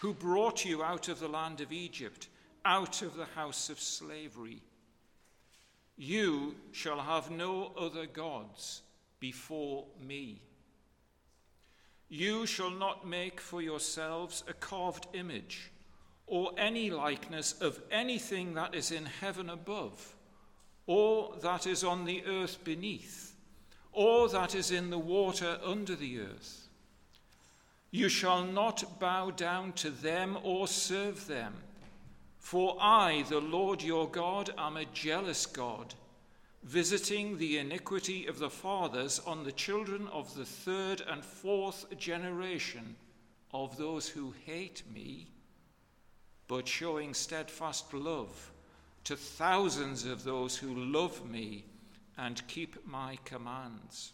who brought you out of the land of Egypt, out of the house of slavery. You shall have no other gods before me. You shall not make for yourselves a carved image, or any likeness of anything that is in heaven above, or that is on the earth beneath, or that is in the water under the earth. You shall not bow down to them or serve them, for I, the Lord your God, am a jealous God, visiting the iniquity of the fathers on the children of the third and fourth generation of those who hate me, but showing steadfast love to thousands of those who love me and keep my commands.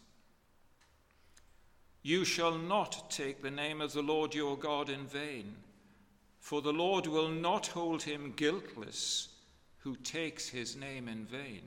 You shall not take the name of the Lord your God in vain, for the Lord will not hold him guiltless who takes his name in vain.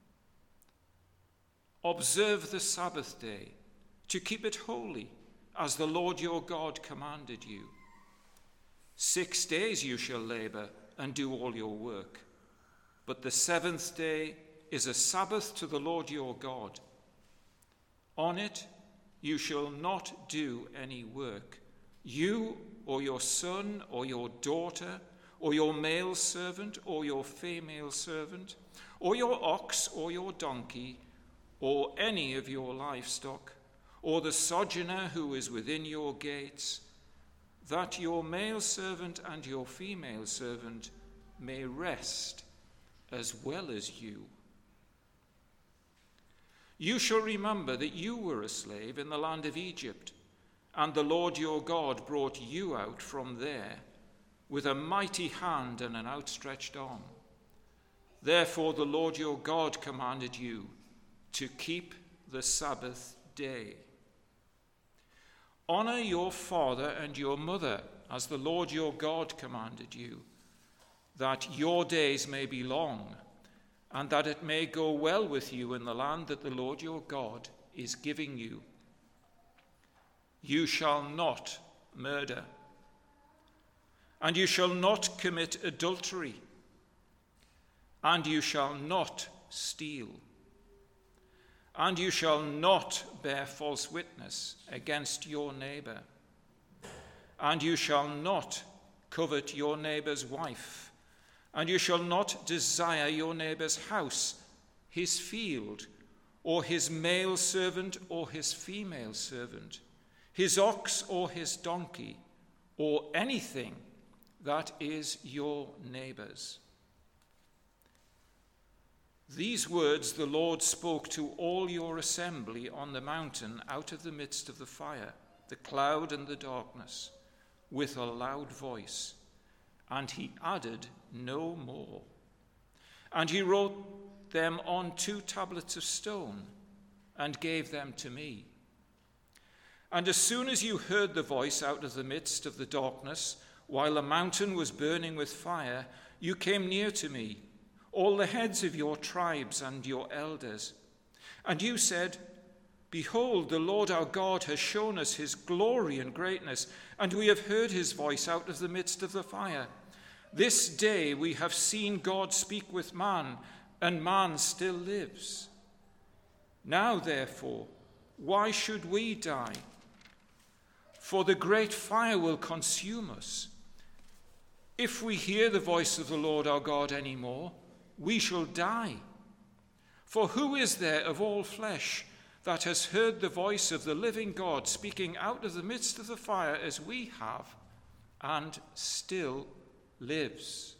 Observe the Sabbath day to keep it holy, as the Lord your God commanded you. 6 days you shall labor and do all your work, but the seventh day is a Sabbath to the Lord your God. On it you shall not do any work, you or your son or your daughter, or your male servant or your female servant, or your ox or your donkey, or any of your livestock, or the sojourner who is within your gates, that your male servant and your female servant may rest as well as you. You shall remember that you were a slave in the land of Egypt, and the Lord your God brought you out from there with a mighty hand and an outstretched arm. Therefore the Lord your God commanded you to keep the Sabbath day. Honor your father and your mother, as the Lord your God commanded you, that your days may be long, and that it may go well with you in the land that the Lord your God is giving you. You shall not murder, and you shall not commit adultery, and you shall not steal, and you shall not bear false witness against your neighbor, and you shall not covet your neighbor's wife, and you shall not desire your neighbor's house, his field, or his male servant or his female servant, his ox or his donkey, or anything that is your neighbor's. These words the Lord spoke to all your assembly on the mountain out of the midst of the fire, the cloud and the darkness, with a loud voice. And he added no more. And he wrote them on 2 tablets of stone and gave them to me. And as soon as you heard the voice out of the midst of the darkness, while the mountain was burning with fire, you came near to me, all the heads of your tribes and your elders. And you said, Behold, the Lord our God has shown us his glory and greatness, and we have heard his voice out of the midst of the fire. This day we have seen God speak with man, and man still lives. Now, therefore, why should we die? For the great fire will consume us. If we hear the voice of the Lord our God any more, we shall die. For who is there of all flesh that has heard the voice of the living God speaking out of the midst of the fire as we have, and still lives?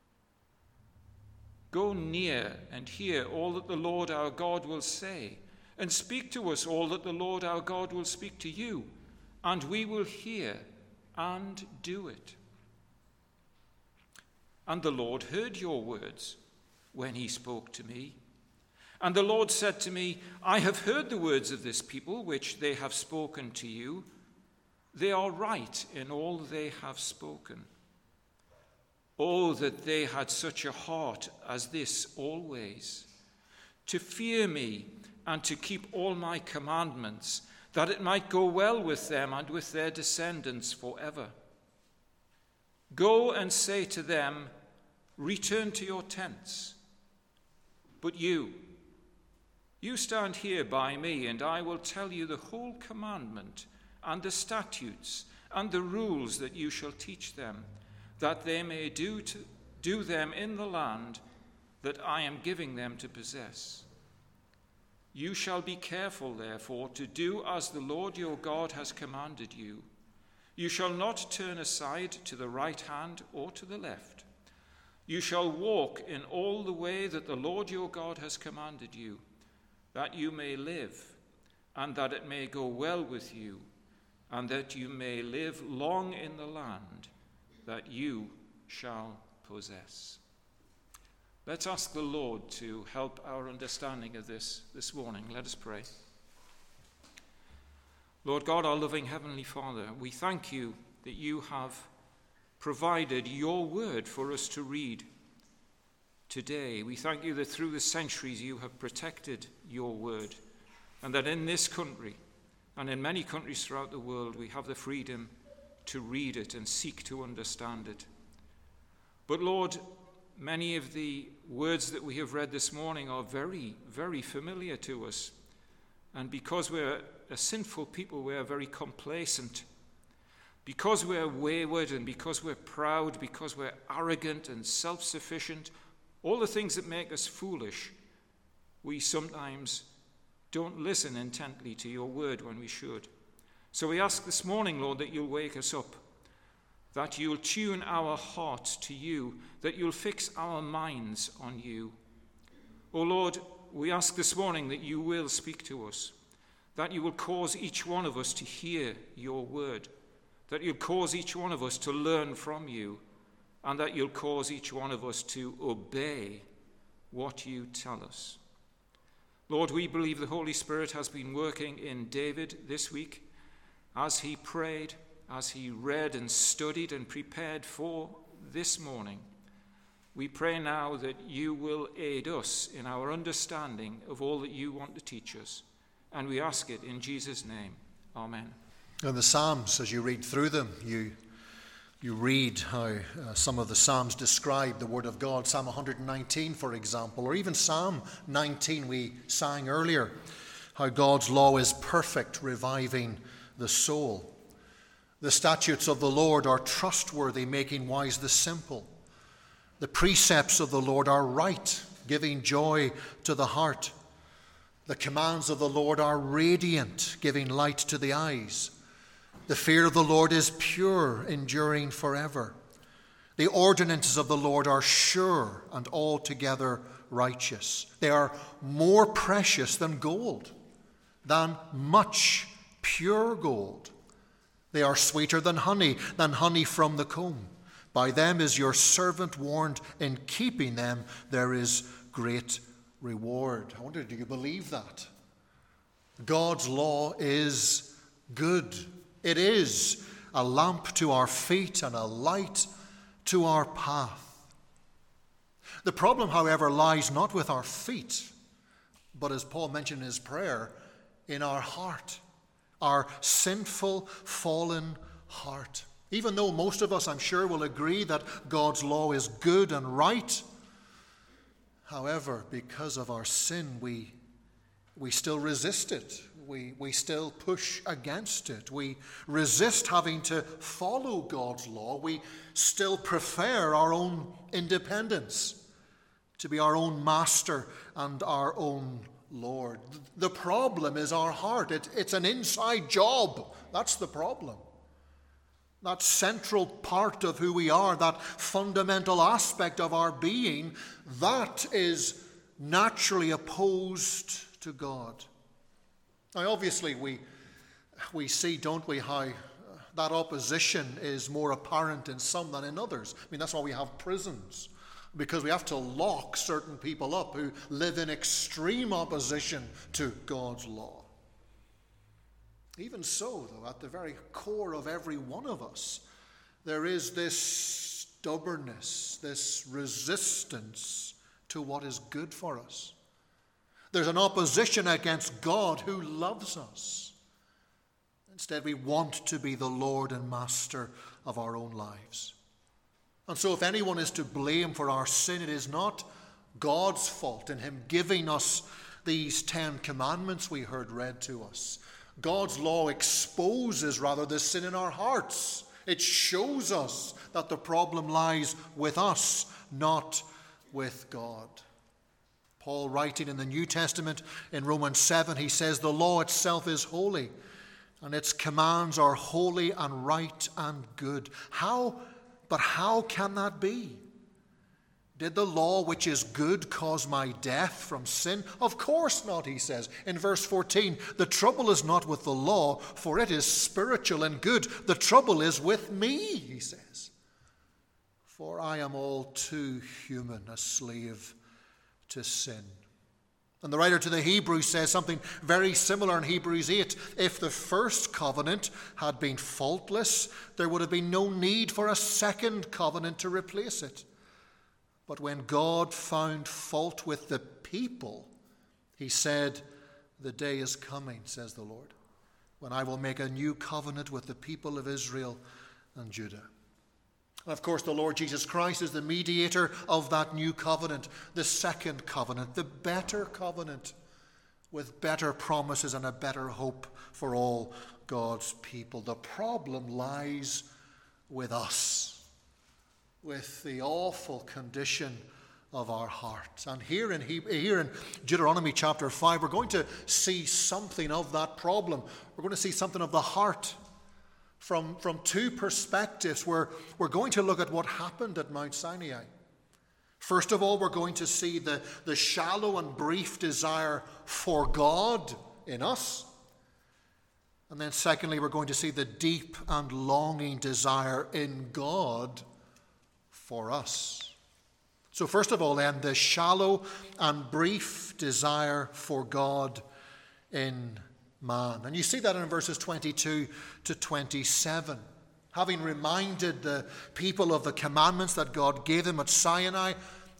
Go near and hear all that the Lord our God will say, and speak to us all that the Lord our God will speak to you, and we will hear and do it. And the Lord heard your words when he spoke to me. And the Lord said to me, I have heard the words of this people which they have spoken to you. They are right in all they have spoken. Oh, that they had such a heart as this always, to fear me and to keep all my commandments, that it might go well with them and with their descendants forever. Go and say to them, return to your tents. But you stand here by me, and I will tell you the whole commandment and the statutes and the rules that you shall teach them, that they may do them in the land that I am giving them to possess. You shall be careful, therefore, to do as the Lord your God has commanded you. You shall not turn aside to the right hand or to the left. You shall walk in all the way that the Lord your God has commanded you, that you may live, and that it may go well with you, and that you may live long in the land that you shall possess. Let's ask the Lord to help our understanding of this morning. Let us pray. Lord God, our loving Heavenly Father, we thank you that you have provided your word for us to read today. We thank you that through the centuries you have protected your word, and that in this country and in many countries throughout the world we have the freedom to read it and seek to understand it. But Lord, many of the words that we have read this morning are very, very familiar to us. And because we're a sinful people, we're very complacent. Because we're wayward and because we're proud, because we're arrogant and self-sufficient, all the things that make us foolish, we sometimes don't listen intently to your word when we should. So we ask this morning, Lord, that you'll wake us up, that you'll tune our hearts to you, that you'll fix our minds on you. Oh Lord, we ask this morning that you will speak to us, that you will cause each one of us to hear your word, that you'll cause each one of us to learn from you, and that you'll cause each one of us to obey what you tell us. Lord, we believe the Holy Spirit has been working in David this week as he prayed, as he read and studied and prepared for this morning. We pray now that you will aid us in our understanding of all that you want to teach us. And we ask it in Jesus' name. Amen. In the Psalms, as you read through them, you read how some of the Psalms describe the Word of God. Psalm 119, for example, or even Psalm 19 we sang earlier, how God's law is perfect, reviving the soul. The statutes of the Lord are trustworthy, making wise the simple. The precepts of the Lord are right, giving joy to the heart. The commands of the Lord are radiant, giving light to the eyes. The fear of the Lord is pure, enduring forever. The ordinances of the Lord are sure and altogether righteous. They are more precious than gold, than much pure gold. They are sweeter than honey from the comb. By them is your servant warned. In keeping them there is great reward. I wonder, do you believe that? God's law is good. It is a lamp to our feet and a light to our path. The problem, however, lies not with our feet, but as Paul mentioned in his prayer, in our heart, our sinful, fallen heart. Even though most of us, I'm sure, will agree that God's law is good and right, however, because of our sin, we still resist it. We still push against it. We resist having to follow God's law. We still prefer our own independence, to be our own master and our own Lord. The problem is our heart. It's an inside job. That's the problem. That central part of who we are, that fundamental aspect of our being, that is naturally opposed to God. Now, obviously, we see, don't we, how that opposition is more apparent in some than in others. I mean, that's why we have prisons, because we have to lock certain people up who live in extreme opposition to God's law. Even so, though, at the very core of every one of us, there is this stubbornness, this resistance to what is good for us. There's an opposition against God who loves us. Instead, we want to be the Lord and Master of our own lives. And so if anyone is to blame for our sin, it is not God's fault in him giving us these 10 commandments we heard read to us. God's law exposes rather the sin in our hearts. It shows us that the problem lies with us, not with God. Paul, writing in the New Testament in Romans 7, he says, the law itself is holy, and its commands are holy and right and good. But how can that be? Did the law which is good cause my death from sin? Of course not, he says. In verse 14, the trouble is not with the law, for it is spiritual and good. The trouble is with me, he says. For I am all too human, a slave to sin. And the writer to the Hebrews says something very similar in Hebrews 8. If the first covenant had been faultless, there would have been no need for a second covenant to replace it. But when God found fault with the people, he said, the day is coming, says the Lord, when I will make a new covenant with the people of Israel and Judah. And of course, the Lord Jesus Christ is the mediator of that new covenant, the second covenant, the better covenant, with better promises and a better hope for all God's people. The problem lies with us, with the awful condition of our hearts. And here in Deuteronomy chapter 5, we're going to see something of that problem. We're going to see something of the heart from two perspectives. We're going to look at what happened at Mount Sinai. First of all, we're going to see the shallow and brief desire for God in us. And then secondly, we're going to see the deep and longing desire in God for us. So first of all then, the shallow and brief desire for God in man. And you see that in verses 22 to 27. Having reminded the people of the commandments that God gave them at Sinai,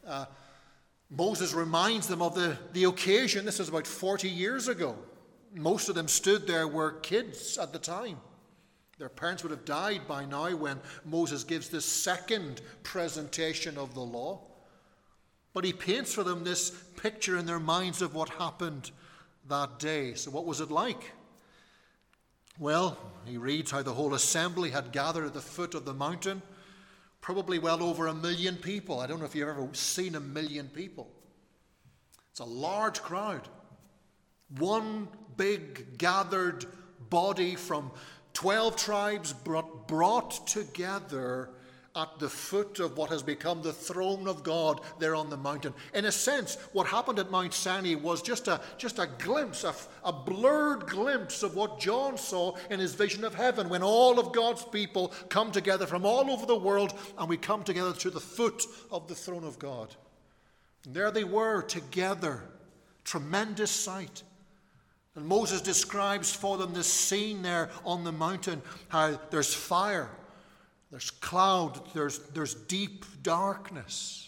Moses reminds them of the occasion. This is about 40 years ago. Most of them stood there were kids at the time. Their parents would have died by now when Moses gives this second presentation of the law. But he paints for them this picture in their minds of what happened that day. So what was it like? Well, he reads how the whole assembly had gathered at the foot of the mountain, probably well over 1 million people. I don't know if you've ever seen 1 million people. It's a large crowd. One big gathered body from 12 tribes brought together at the foot of what has become the throne of God there on the mountain. In a sense, what happened at Mount Sinai was just a glimpse, a blurred glimpse of what John saw in his vision of heaven, when all of God's people come together from all over the world, and we come together to the foot of the throne of God. And there they were together. Tremendous sight. And Moses describes for them this scene there on the mountain, how there's fire, there's cloud, there's deep darkness.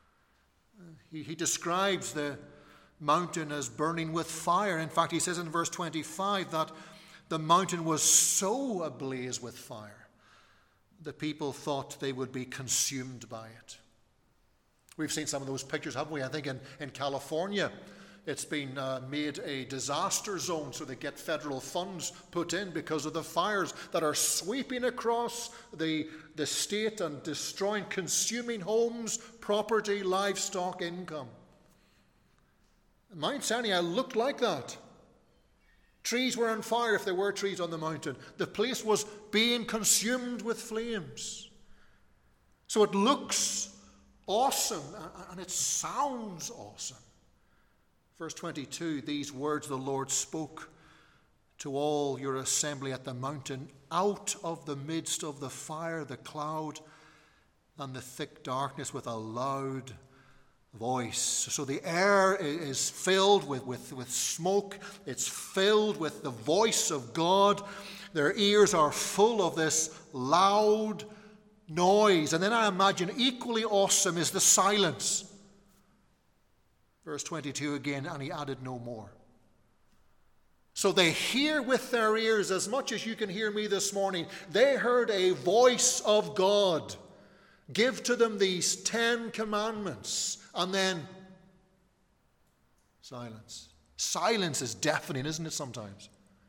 He describes the mountain as burning with fire. In fact, he says in verse 25 that the mountain was so ablaze with fire, the people thought they would be consumed by it. We've seen some of those pictures, haven't we? I think in California, it's been made a disaster zone, so they get federal funds put in because of the fires that are sweeping across the state and destroying, consuming homes, property, livestock, income. Mount Sinai looked like that. Trees were on fire if there were trees on the mountain. The place was being consumed with flames. So it looks awesome and it sounds awesome. Verse 22, these words the Lord spoke to all your assembly at the mountain, out of the midst of the fire, the cloud, and the thick darkness with a loud voice. So the air is filled with smoke. It's filled with the voice of God. Their ears are full of this loud noise. And then I imagine equally awesome is the silence. Verse 22 again, and he added no more. So they hear with their ears as much as you can hear me this morning. They heard a voice of God Give to them these 10 commandments, and then silence. Silence is deafening, isn't it, sometimes?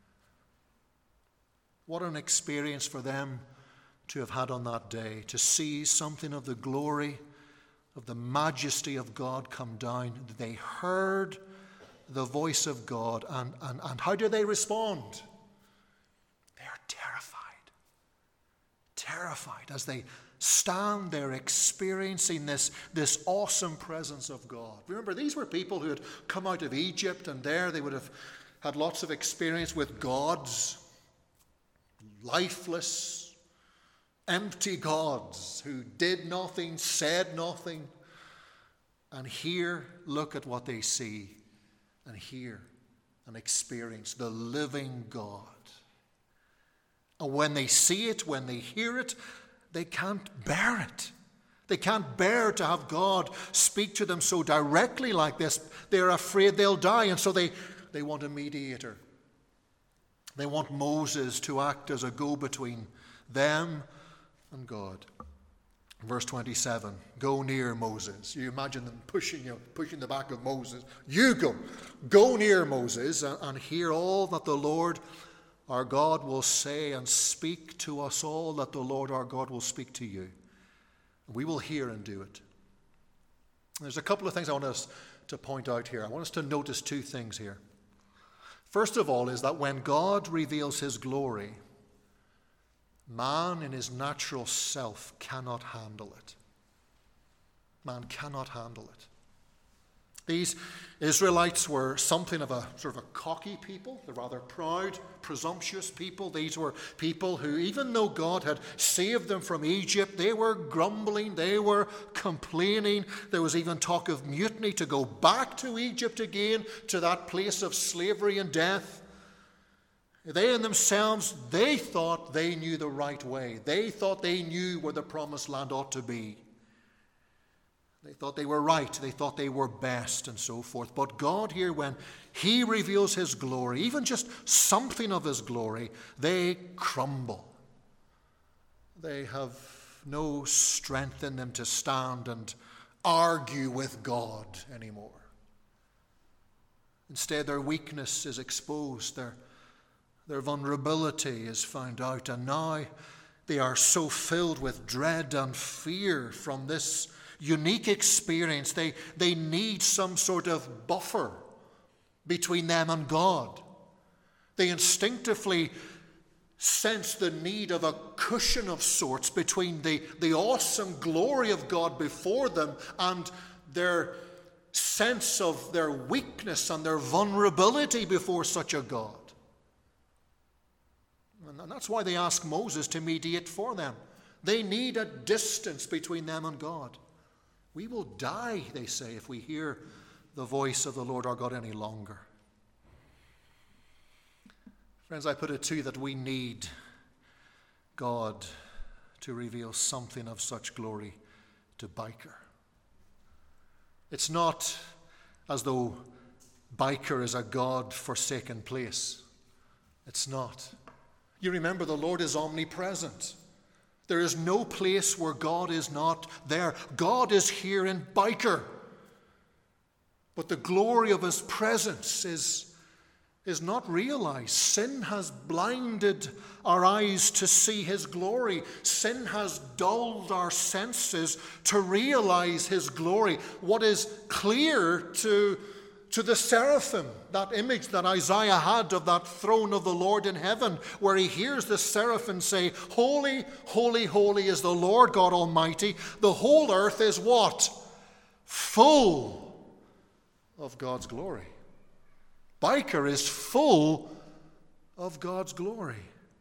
What an experience for them to have had on that day, to see something of the glory, of the majesty of God come down. They heard the voice of God, and how do they respond? They are terrified as they stand there experiencing this awesome presence of God. Remember, these were people who had come out of Egypt, and there they would have had lots of experience with gods, lifeless, empty gods who did nothing, said nothing. And here, look at what they see and hear and experience: the living God. And when they see it, when they hear it, they can't bear it. They can't bear to have God speak to them so directly like this. They're afraid they'll die, and so they want a mediator. They want Moses to act as a go-between them and God. Verse 27, go near Moses. You imagine them pushing the back of Moses. You go near Moses and hear all that the Lord our God will say, and speak to us all that the Lord our God will speak to you. We will hear and do it. There's a couple of things I want us to point out here. I want us to notice two things here. First of all is that when God reveals his glory, man in his natural self cannot handle it. Man cannot handle it. These Israelites were something of a sort of a cocky people. They're rather proud, presumptuous people. These were people who, even though God had saved them from Egypt, they were grumbling, they were complaining. There was even talk of mutiny to go back to Egypt again, to that place of slavery and death. They in themselves, they thought they knew the right way. They thought they knew where the promised land ought to be. They thought they were right. They thought they were best and so forth. But God here, when he reveals his glory, even just something of his glory, they crumble. They have no strength in them to stand and argue with God anymore. Instead, their weakness is exposed. Their vulnerability is found out. And now they are so filled with dread and fear from this unique experience. They need some sort of buffer between them and God. They instinctively sense the need of a cushion of sorts between the awesome glory of God before them and their sense of their weakness and their vulnerability before such a God. And that's why they ask Moses to mediate for them. They need a distance between them and God. We will die, they say, if we hear the voice of the Lord our God any longer. Friends, I put it to you that we need God to reveal something of such glory to Byker. It's not as though Byker is a God-forsaken place. It's not. You remember, the Lord is omnipresent. There is no place where God is not there. God is here in Byker. But the glory of his presence is not realized. Sin has blinded our eyes to see his glory. Sin has dulled our senses to realize his glory. What is clear to the seraphim, that image that Isaiah had of that throne of the Lord in heaven, where he hears the seraphim say, holy, holy, holy is the Lord God Almighty. The whole earth is what? Full of God's glory. Byker is full of God's glory.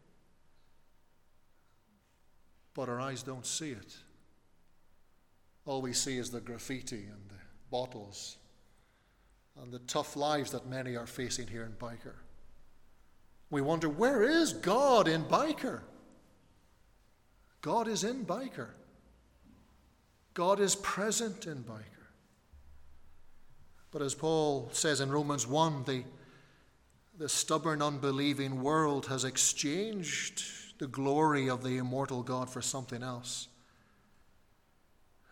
But our eyes don't see it. All we see is the graffiti and the bottles and the tough lives that many are facing here in Byker. We wonder, where is God in Byker? God is in Byker. God is present in Byker. But as Paul says in Romans 1, the stubborn, unbelieving world has exchanged the glory of the immortal God for something else.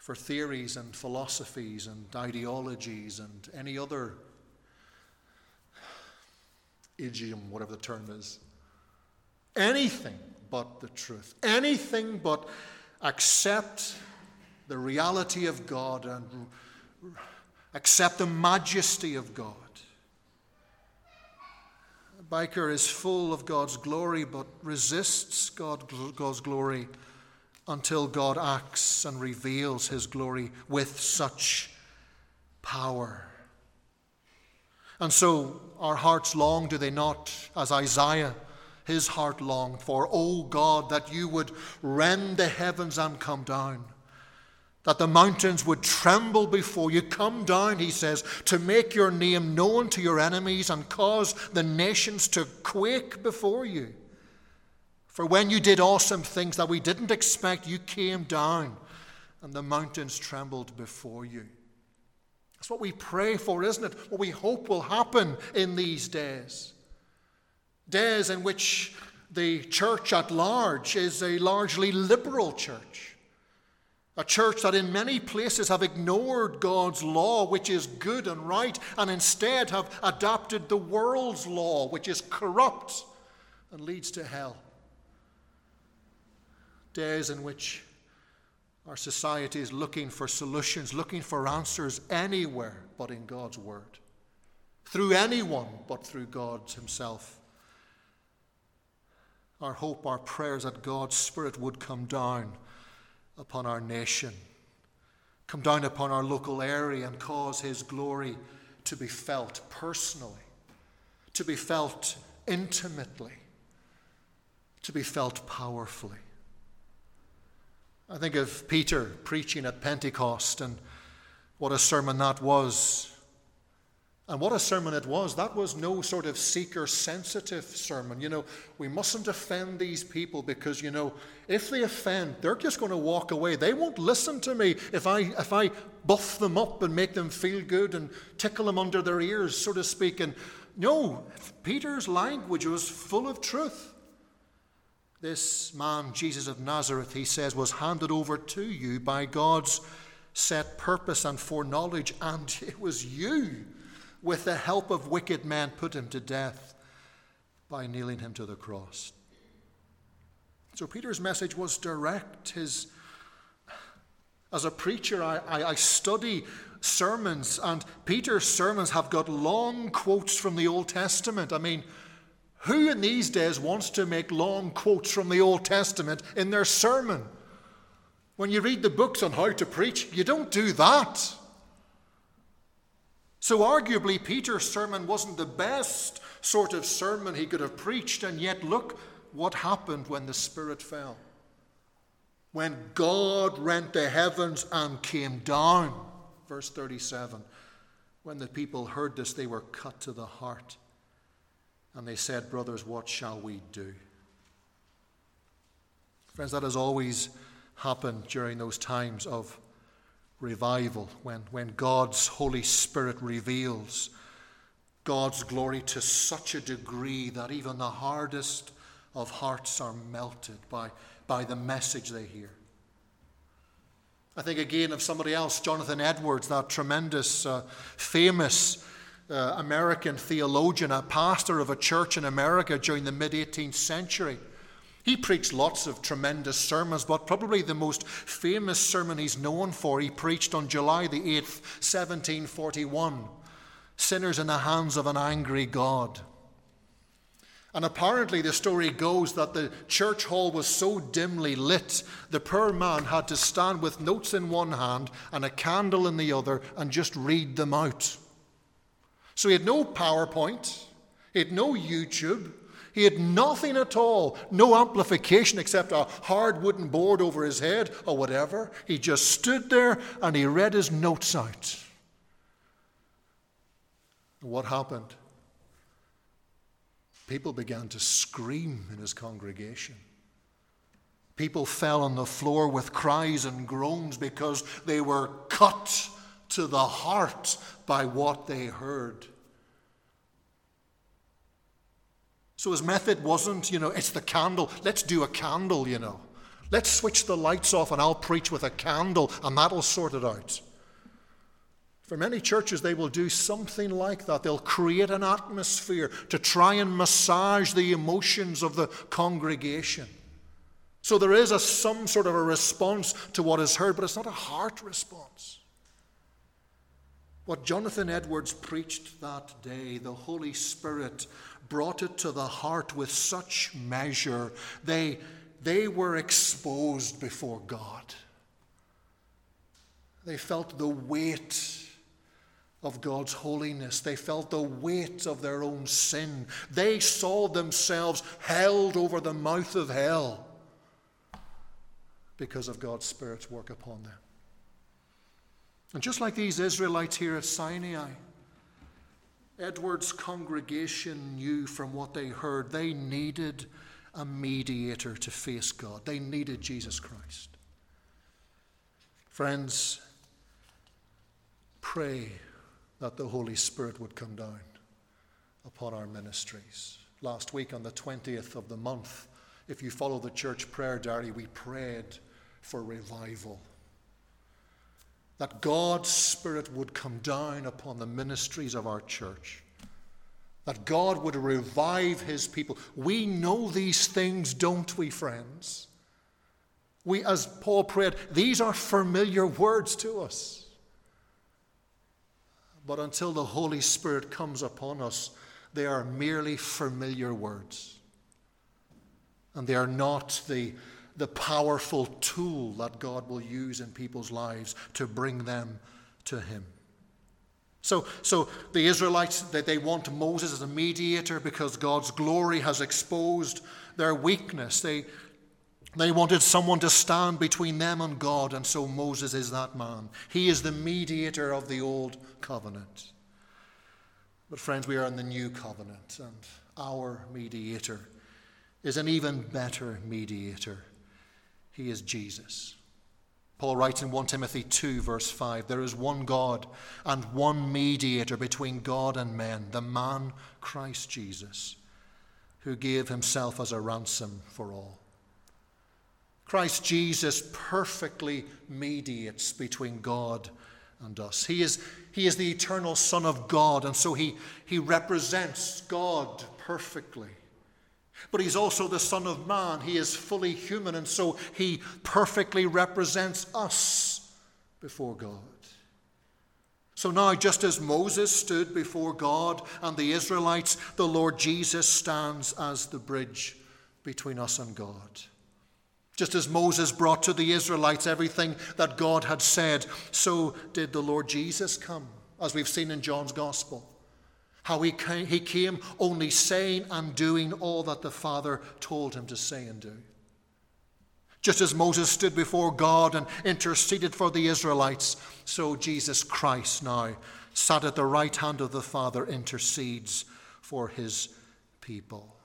for theories and philosophies and ideologies and any other idiom, whatever the term is. Anything but the truth. Anything but accept the reality of God and accept the majesty of God. Biker is full of God's glory, but resists God's glory until God acts and reveals his glory with such power. And so our hearts long, do they not, as Isaiah, his heart longed for, O God, that you would rend the heavens and come down, that the mountains would tremble before you. Come down, he says, to make your name known to your enemies and cause the nations to quake before you. For when you did awesome things that we didn't expect, you came down and the mountains trembled before you. That's what we pray for, isn't it? What we hope will happen in these days. Days in which the church at large is a largely liberal church. A church that in many places have ignored God's law, which is good and right, and instead have adopted the world's law, which is corrupt and leads to hell. Days in which our society is looking for solutions, looking for answers anywhere but in God's word. Through anyone but through God himself. Our hope, our prayers that God's Spirit would come down upon our nation, come down upon our local area and cause his glory to be felt personally, to be felt intimately, to be felt powerfully. I think of Peter preaching at Pentecost and what a sermon that was. And what a sermon it was. That was no sort of seeker-sensitive sermon. We mustn't offend these people because, if they offend, they're just going to walk away. They won't listen to me if I buff them up and make them feel good and tickle them under their ears, so to speak. And no, Peter's language was full of truth. This man, Jesus of Nazareth, he says, was handed over to you by God's set purpose and foreknowledge, and it was you, with the help of wicked men, put him to death by nailing him to the cross. So Peter's message was direct. As a preacher, I study sermons, and Peter's sermons have got long quotes from the Old Testament. I mean, who in these days wants to make long quotes from the Old Testament in their sermon? When you read the books on how to preach, you don't do that. So arguably, Peter's sermon wasn't the best sort of sermon he could have preached, and yet look what happened when the Spirit fell. When God rent the heavens and came down, verse 37, when the people heard this, they were cut to the heart. And they said, brothers, what shall we do? Friends, that has always happened during those times of revival, when God's Holy Spirit reveals God's glory to such a degree that even the hardest of hearts are melted by the message they hear. I think again of somebody else, Jonathan Edwards, that tremendous, famous American theologian, a pastor of a church in America during the mid-18th century. He preached lots of tremendous sermons, but probably the most famous sermon he's known for, he preached on July the 8th, 1741, Sinners in the Hands of an Angry God. And apparently the story goes that the church hall was so dimly lit, the poor man had to stand with notes in one hand and a candle in the other and just read them out. So he had no PowerPoint, he had no YouTube, he had nothing at all, no amplification except a hard wooden board over his head or whatever. He just stood there and he read his notes out. What happened? People began to scream in his congregation. People fell on the floor with cries and groans because they were cut to the heart by what they heard. So his method wasn't, it's the candle. Let's do a candle, Let's switch the lights off and I'll preach with a candle and that'll sort it out. For many churches, they will do something like that. They'll create an atmosphere to try and massage the emotions of the congregation. So there is some sort of a response to what is heard, but it's not a heart response. What Jonathan Edwards preached that day, the Holy Spirit brought it to the heart with such measure. They were exposed before God. They felt the weight of God's holiness. They felt the weight of their own sin. They saw themselves held over the mouth of hell because of God's Spirit's work upon them. And just like these Israelites here at Sinai, Edward's congregation knew from what they heard they needed a mediator to face God. They needed Jesus Christ. Friends, pray that the Holy Spirit would come down upon our ministries. Last week on the 20th of the month, if you follow the church prayer diary, we prayed for revival. That God's Spirit would come down upon the ministries of our church. That God would revive his people. We know these things, don't we, friends? We, as Paul prayed, these are familiar words to us. But until the Holy Spirit comes upon us, they are merely familiar words. And they are not the powerful tool that God will use in people's lives to bring them to him. So the Israelites, they want Moses as a mediator because God's glory has exposed their weakness. They wanted someone to stand between them and God, and so Moses is that man. He is the mediator of the old covenant. But friends, we are in the new covenant, and our mediator is an even better mediator. He is Jesus. Paul writes in 1 Timothy 2, verse 5, there is one God and one mediator between God and men, the man Christ Jesus, who gave himself as a ransom for all. Christ Jesus perfectly mediates between God and us. He is the eternal Son of God, and so he represents God perfectly. But he's also the Son of Man. He is fully human, and so he perfectly represents us before God. So now, just as Moses stood before God and the Israelites, the Lord Jesus stands as the bridge between us and God. Just as Moses brought to the Israelites everything that God had said, so did the Lord Jesus come, as we've seen in John's Gospel. How he came only saying and doing all that the Father told him to say and do. Just as Moses stood before God and interceded for the Israelites, so Jesus Christ now sat at the right hand of the Father, intercedes for his people.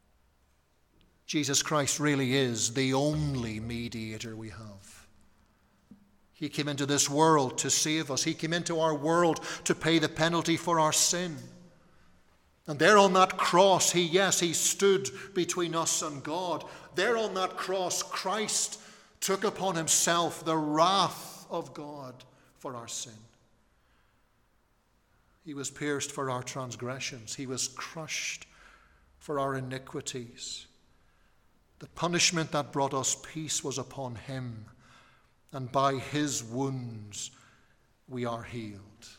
Jesus Christ really is the only mediator we have. He came into this world to save us. He came into our world to pay the penalty for our sin. And there on that cross, he stood between us and God. There on that cross, Christ took upon himself the wrath of God for our sin. He was pierced for our transgressions. He was crushed for our iniquities. The punishment that brought us peace was upon him, and by his wounds we are healed.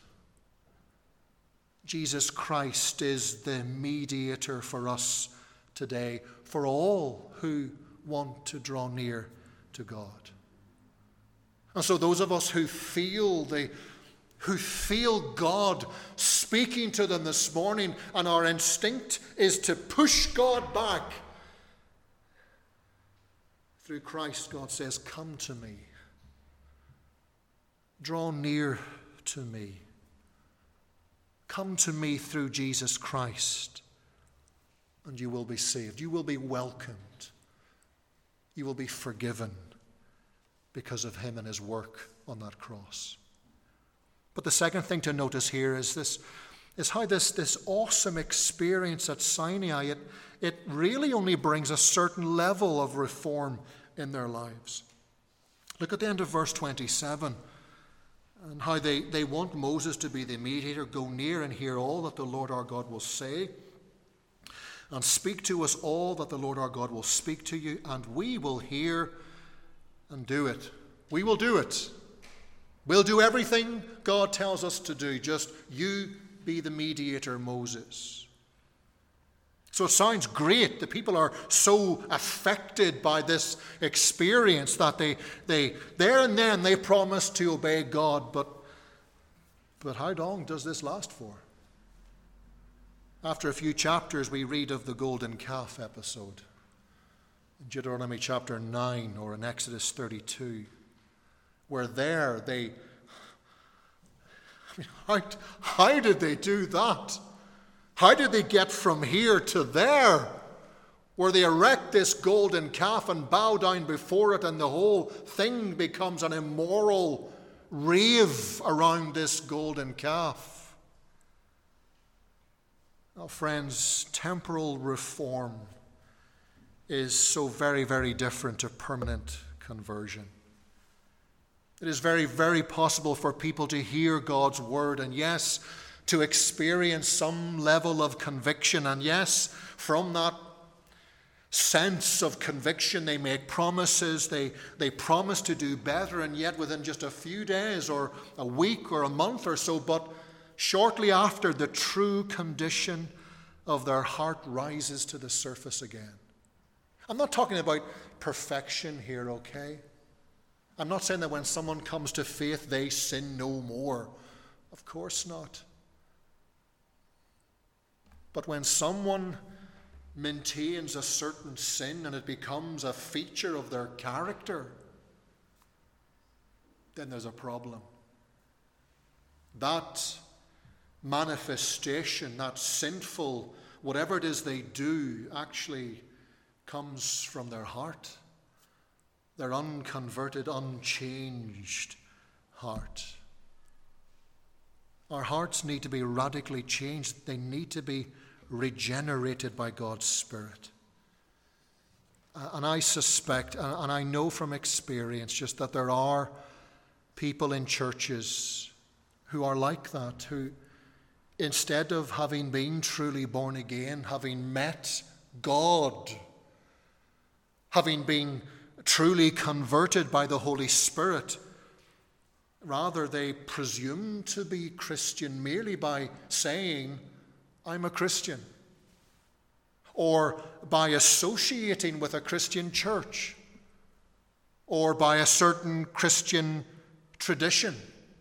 Jesus Christ is the mediator for us today, for all who want to draw near to God. And so those of us who feel God speaking to them this morning, and our instinct is to push God back, through Christ, God says, come to me. Draw near to me. Come to me through Jesus Christ, and you will be saved. You will be welcomed. You will be forgiven because of him and his work on that cross. But the second thing to notice here is how this awesome experience at Sinai, it really only brings a certain level of reform in their lives. Look at the end of verse 27 and how they want Moses to be the mediator. Go near and hear all that the Lord our God will say, and speak to us all that the Lord our God will speak to you, and we will hear and do it. We will do it. We'll do everything God tells us to do. Just you be the mediator, Moses. So it sounds great. The people are so affected by this experience that they there and then they promise to obey God. But how long does this last for? After a few chapters, we read of the golden calf episode in Deuteronomy chapter 9 or in Exodus 32, where there how did they do that? How did they get from here to there, where they erect this golden calf and bow down before it, and the whole thing becomes an immoral rave around this golden calf? Now, friends, temporal reform is so very, very different to permanent conversion. It is very, very possible for people to hear God's word and, yes, to experience some level of conviction. And, yes, from that sense of conviction, they make promises. They promise to do better, and yet within just a few days or a week or a month or so, but shortly after, the true condition of their heart rises to the surface again. I'm not talking about perfection here, okay? I'm not saying that when someone comes to faith, they sin no more. Of course not. But when someone maintains a certain sin and it becomes a feature of their character, then there's a problem. That manifestation, that sinful, whatever it is they do, actually comes from their heart, their unconverted, unchanged heart. Our hearts need to be radically changed. They need to be regenerated by God's Spirit. And I suspect, and I know from experience, just that there are people in churches who are like that, who instead of having been truly born again, having met God, having been truly converted by the Holy Spirit, rather they presume to be Christian merely by saying, I'm a Christian, or by associating with a Christian church, or by a certain Christian tradition.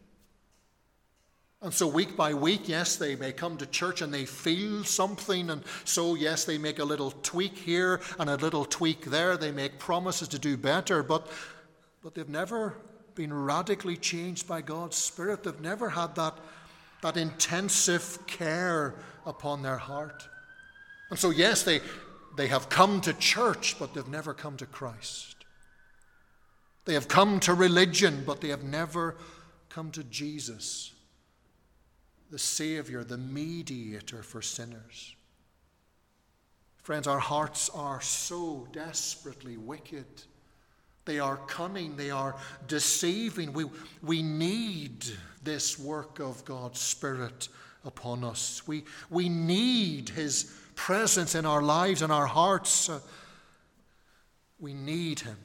And so week by week, yes, they may come to church and they feel something, and so yes, they make a little tweak here and a little tweak there. They make promises to do better, but they've never been radically changed by God's Spirit. They've never had that intensive care upon their heart. And so yes, they have come to church, but they've never come to Christ. They have come to religion, but they have never come to Jesus, the Savior, the mediator for sinners. Friends, our hearts are so desperately wicked. They are cunning. They are deceiving. We need this work of God's Spirit upon us. We need His presence in our lives and our hearts. We need Him.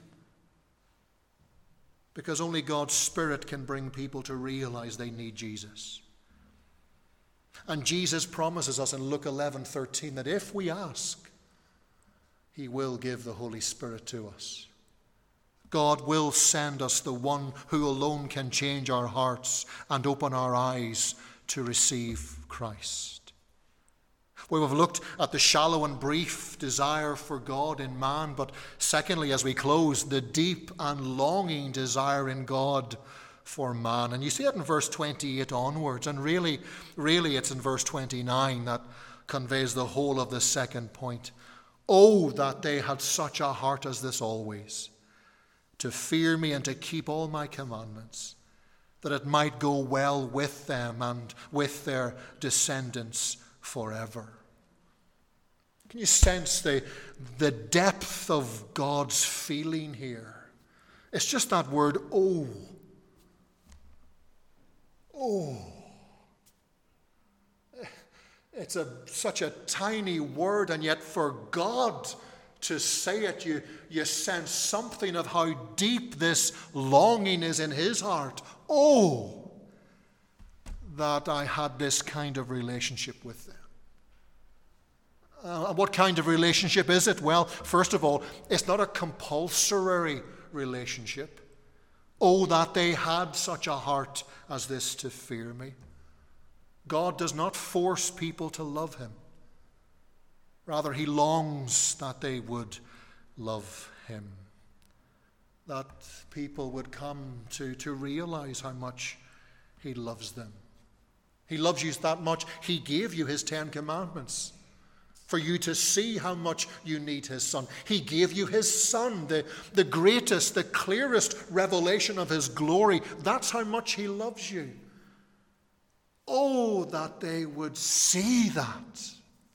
Because only God's Spirit can bring people to realize they need Jesus. And Jesus promises us in Luke 11:13 that if we ask, He will give the Holy Spirit to us. God will send us the one who alone can change our hearts and open our eyes to receive Christ. We have looked at the shallow and brief desire for God in man, but secondly, as we close, the deep and longing desire in God for man. And you see it in verse 28 onwards, and really it's in verse 29 that conveys the whole of the second point. Oh, that they had such a heart as this always, to fear me and to keep all my commandments, that it might go well with them and with their descendants forever. Can you sense the depth of God's feeling here? It's just that word, oh. Oh. It's such a tiny word, and yet for God to say it, you sense something of how deep this longing is in his heart. Oh, that I had this kind of relationship with them. What kind of relationship is it? Well, first of all, it's not a compulsory relationship. Oh, that they had such a heart as this to fear me. God does not force people to love him. Rather, he longs that they would love him. That people would come to realize how much he loves them. He loves you that much, he gave you his 10 commandments for you to see how much you need his Son. He gave you his Son, the greatest, the clearest revelation of his glory. That's how much he loves you. Oh, that they would see that.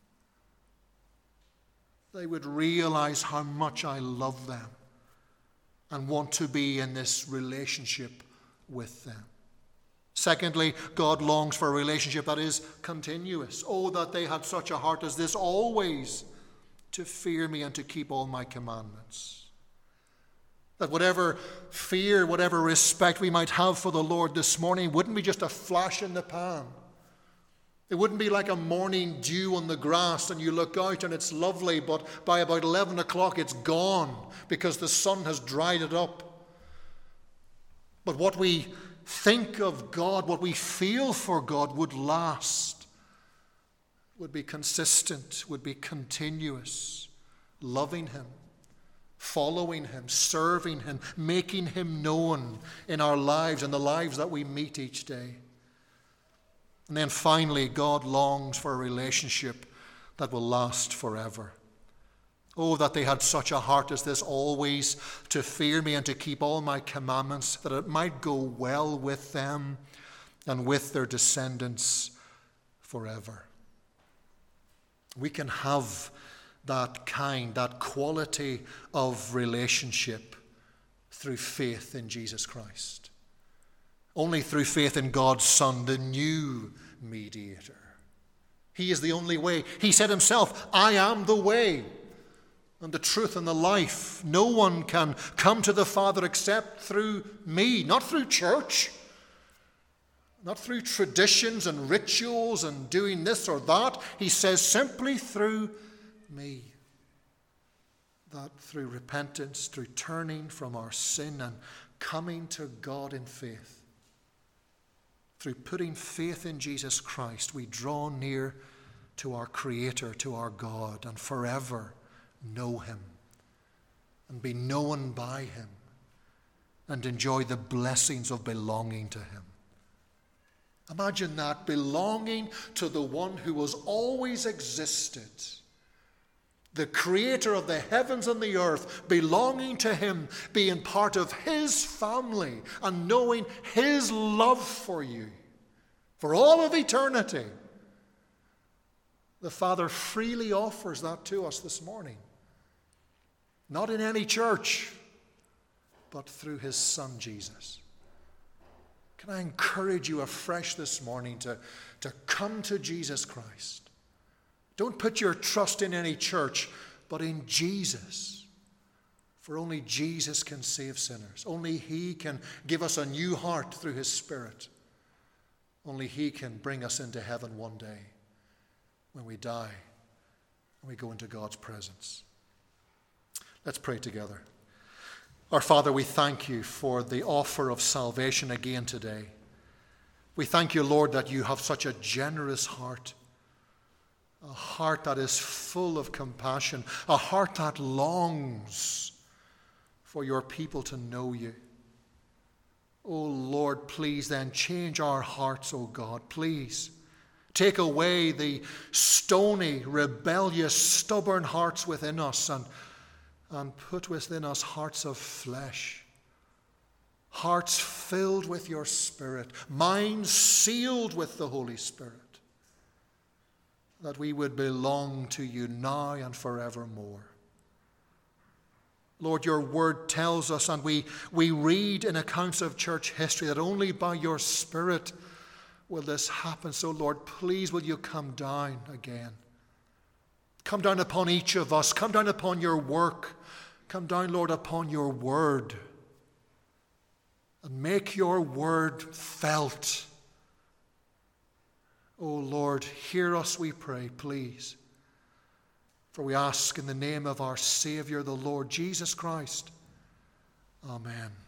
They would realize how much I love them and want to be in this relationship with them. Secondly, God longs for a relationship that is continuous. Oh, that they had such a heart as this, always to fear me and to keep all my commandments. That whatever fear, whatever respect we might have for the Lord this morning wouldn't be just a flash in the pan. It wouldn't be like a morning dew on the grass and you look out and it's lovely, but by about 11 o'clock it's gone because the sun has dried it up. But what we think of God, what we feel for God would last, would be consistent, would be continuous, loving him, following him, serving him, making him known in our lives and the lives that we meet each day. And then finally, God longs for a relationship that will last forever. Oh, that they had such a heart as this, always to fear me and to keep all my commandments, that it might go well with them and with their descendants forever. We can have that quality of relationship through faith in Jesus Christ. Only through faith in God's Son, the new mediator. He is the only way. He said himself, I am the way and the truth and the life. No one can come to the Father except through me, not through church, not through traditions and rituals and doing this or that. He says simply through me. That through repentance, through turning from our sin and coming to God in faith, through putting faith in Jesus Christ, we draw near to our Creator, to our God, and forever know him and be known by him and enjoy the blessings of belonging to him. Imagine that, belonging to the one who has always existed, the creator of the heavens and the earth, belonging to him, being part of his family and knowing his love for you for all of eternity. The Father freely offers that to us this morning. Not in any church, but through his Son, Jesus. Can I encourage you afresh this morning to come to Jesus Christ? Don't put your trust in any church, but in Jesus. For only Jesus can save sinners. Only he can give us a new heart through his Spirit. Only he can bring us into heaven one day when we die and we go into God's presence. Let's pray together. Our Father, we thank you for the offer of salvation again today. We thank you, Lord, that you have such a generous heart, a heart that is full of compassion, a heart that longs for your people to know you. Oh, Lord, please then change our hearts, oh God, please. Take away the stony, rebellious, stubborn hearts within us and put within us hearts of flesh, hearts filled with your Spirit, minds sealed with the Holy Spirit. that we would belong to you now and forevermore. Lord, your word tells us, and we read in accounts of church history, that only by your Spirit will this happen. So, Lord, please will you come down again. Come down upon each of us. Come down upon your work. Come down, Lord, upon your word. And make your word felt. Oh, Lord, hear us, we pray, please. For we ask in the name of our Savior, the Lord Jesus Christ. Amen.